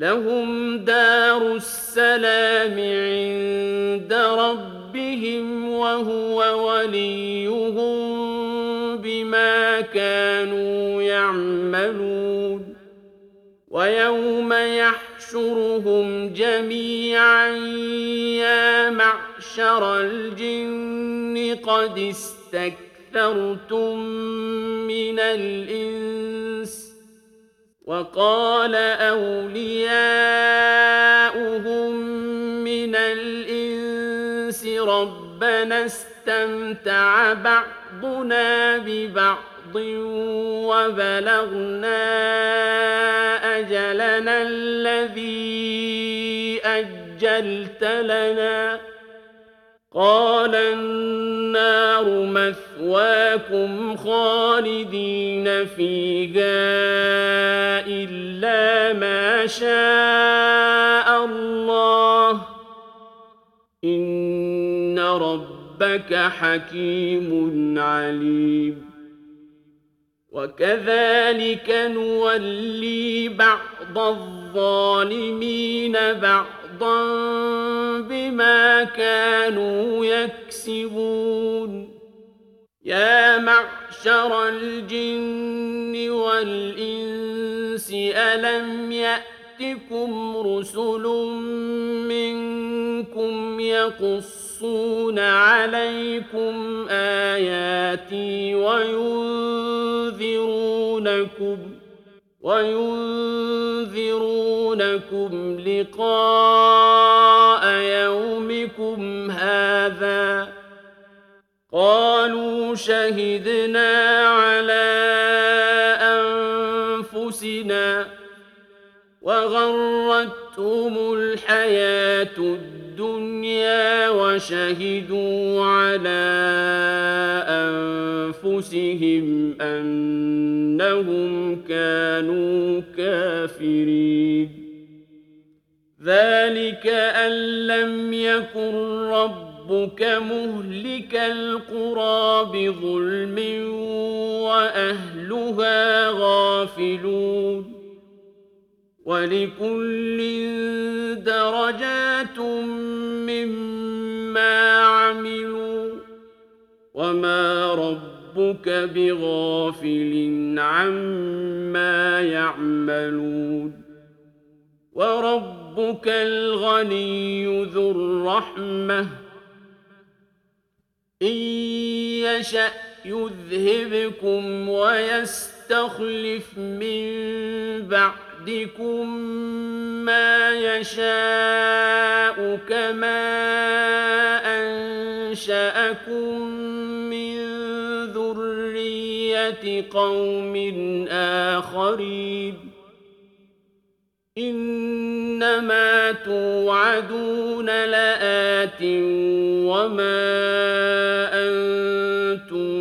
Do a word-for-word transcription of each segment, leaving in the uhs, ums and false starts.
لهم دار السلام عند ربهم وهو وليهم بما كانوا يعملون ويوم يحشرهم جميعا يا معشر الجن قد استكثرتم من الإنس وقال أولياؤهم من الإنس ربنا استمتع بعضنا ببعض وبلغنا أجلنا الذي أجلت لنا قال النار مثواكم خالدين فيها إلا ما شاء الله إن ربك حكيم عليم وكذلك نولي بعض الظالمين بعضا بما كانوا يكسبون يا معشر الجن والإنس ألم يأتكم رسل منكم يقصون عليكم آياتي وينذرونكم وينذرونكم لقاء يومكم هذا قالوا شهدنا على أنفسنا وغرتهم الحياة الدنيا وشهدوا على أنفسهم أنهم كانوا كافرين ذلك أن لم يكن ربك مهلك القرى بظلم وأهلها غافلون ولكل درجات مما عملوا وما ربك بغافل عما يعملون وربك الغني ذو الرحمة إن يشأ يذهبكم ويستخلف من بعدكم ما يشاء كما أنشأكم من ذرية قوم آخرين إنما توعدون لآت وما أنتم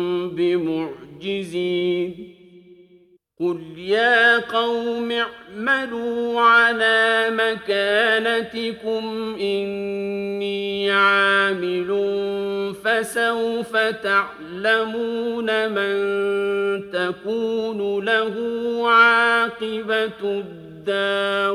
بمعجزين قل يا قوم اعملوا على مكانتكم إني عامل فسوف تعلمون من تكون له عاقبة الدار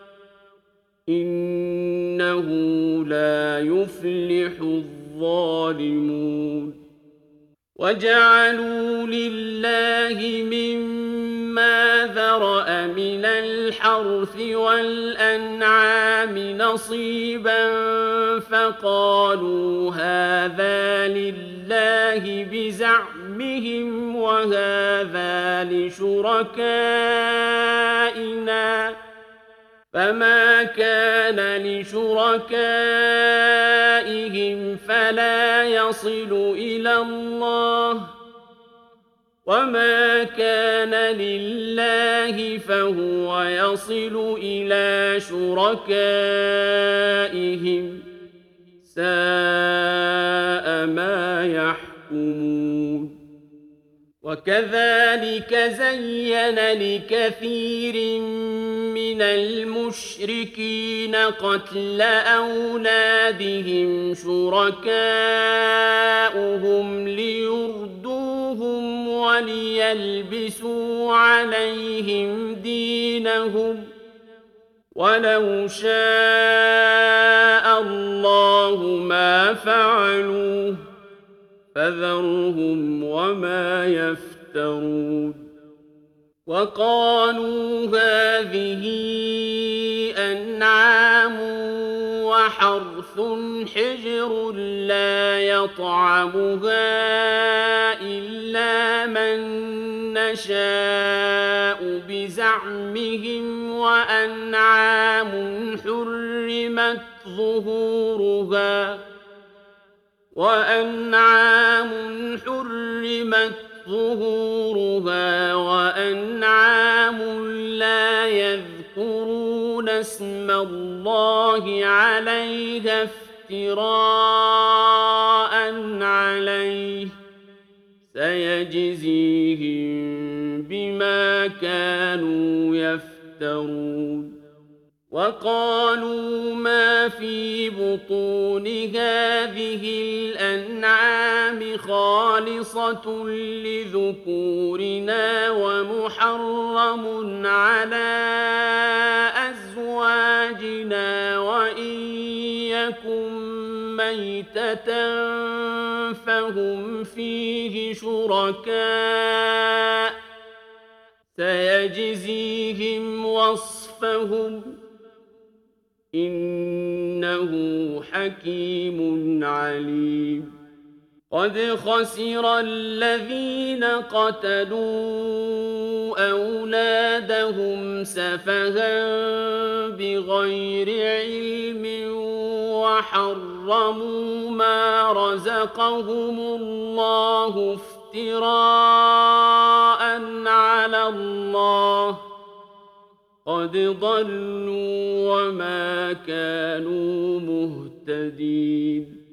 إنه لا يفلح الظالمون وجعلوا لله مما ذرأ من الحرث والأنعام نصيبا فقالوا هذا لله بزعمهم وهذا لشركائنا فما كان لشركائهم فلا يصل إلى الله وما كان لله فهو يصل إلى شركائهم ساء ما يحكمون وكذلك زين لكثير من المشركين قتل أولادهم شركاؤهم ليردوهم وليلبسوا عليهم دينهم ولو شاء الله ما فعلوه فذرهم وما يفترون وقالوا هذه أنعام وحرث حجر لا يطعمها إلا من نشاء بزعمهم وأنعام حرمت ظهورها وأنعام حرمت ظهورها وأنعام لا يذكرون اسم الله عليها افتراء عليه سيجزيهم بما كانوا يفترون وقالوا ما في بطون هذه الأنعام خالصة لذكورنا ومحرم على أزواجنا وإن يكن ميتة فهم فيه شركاء سيجزيهم وصفهم إنه حكيم عليم قد خسر الذين قتلوا أولادهم سفها بغير علم وحرموا ما رزقهم الله افتراء على الله قد ضلوا وما كانوا مهتدين